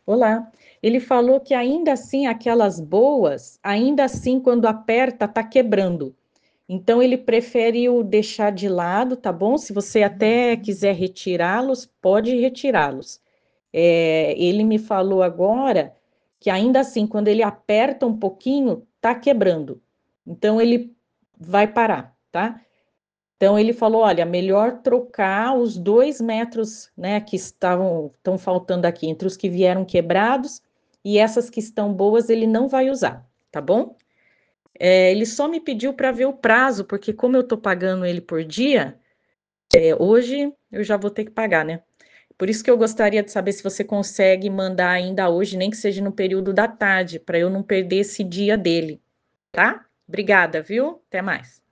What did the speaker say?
Olá. Ele falou que ainda assim, aquelas boas, ainda assim, quando aperta, tá quebrando. Então, ele prefere o deixar de lado, tá bom? Se você até quiser retirá-los, pode retirá-los. Ele me falou agora que ainda assim, quando ele aperta um pouquinho, tá quebrando. Então, ele vai parar, tá? Então ele falou: olha, melhor trocar os 2 metros, né, que estão faltando aqui, entre os que vieram quebrados e essas que estão boas, ele não vai usar, tá bom? Ele só me pediu para ver o prazo, porque como eu estou pagando ele por dia, hoje eu já vou ter que pagar, né? Por isso que eu gostaria de saber se você consegue mandar ainda hoje, nem que seja no período da tarde, para eu não perder esse dia dele, tá? Obrigada, viu? Até mais.